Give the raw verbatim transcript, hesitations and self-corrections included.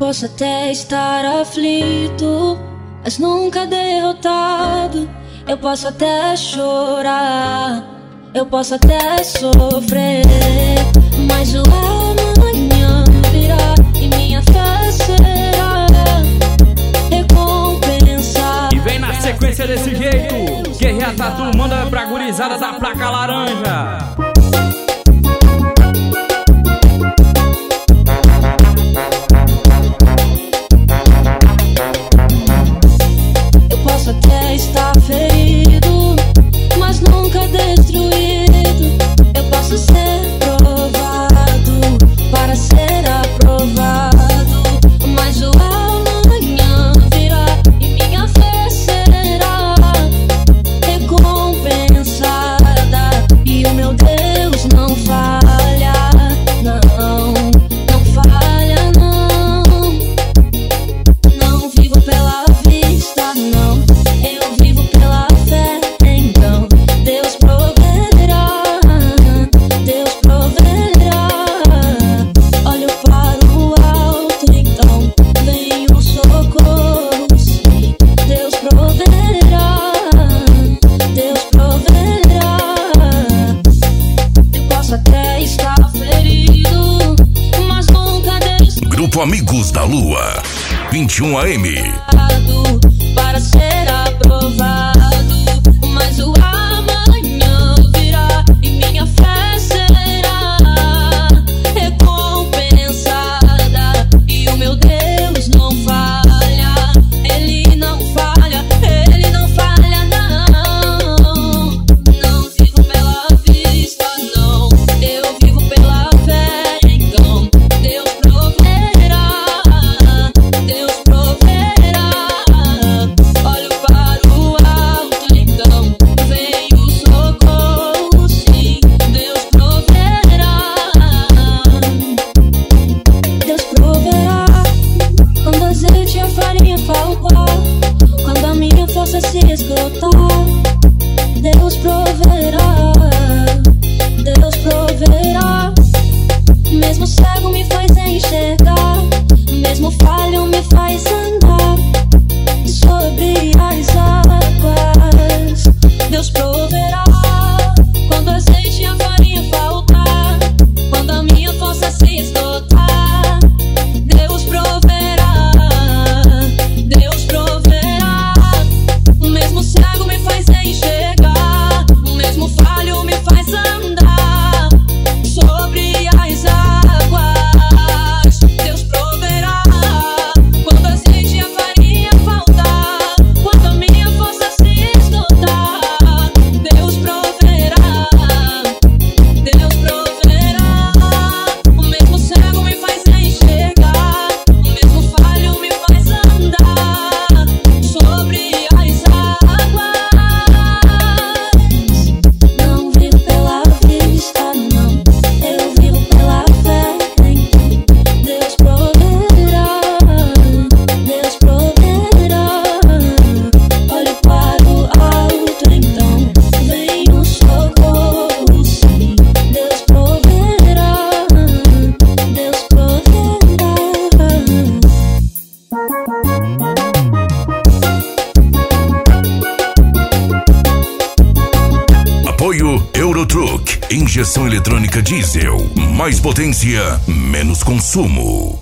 Posso até estar aflito, mas nunca derrotado. Eu posso até chorar, eu posso até sofrer, mas o amanhã virá e minha fé será recompensada. E vem na sequência desse jeito, Guerreira Tatu manda pra gurizada da placa laranja. Até estar ferido, mas nunca destruído. Eu posso ser provado para ser aprovado, mas o amanhã virá e minha fé será recompensada. E o meu Deus não falha, não, não falha, não. Não vivo pela vista, não. Amigos da Lua, vinte e um A M. Para ser aprovado, mas o amanhã virá e minha fé será recompensada. E o meu Deus não falha, Ele não falha, Ele não falha, não. Não vivo pela vista, não. Eu vivo pela fé, então Deus proverá. Deus proverá. Olho para o alto, então vem o socorro, sim. Deus proverá. Deus proverá. Quando azeite e a farinha faltar, quando a minha força se esgotar, Deus proverá. Deus proverá. Mesmo cego me faz enxergar, mesmo falho me faz andar sobre as águas. Deus proverá. Quando o azeite e a farinha faltar, quando a minha força se esgotar, Deus proverá. Deus proverá. O mesmo cego me faz enxergar, o mesmo falho me faz andar sobre as águas. Deus proverá. Quando a azeite e a farinha faltar, quando a minha força se esgotar, Deus proverá. Deus proverá. O mesmo cego me faz enxergar, o mesmo falho me faz andar sobre as águas. Não vivo pela vista, não. Eu vivo pela fé, então Deus proverá. Deus proverá. Olho para o alto, então vem o socorro, sim. Deus proverá. Deus proverá. Apoio Eurotruck, injeção eletrônica diesel, mais potência, menos consumo.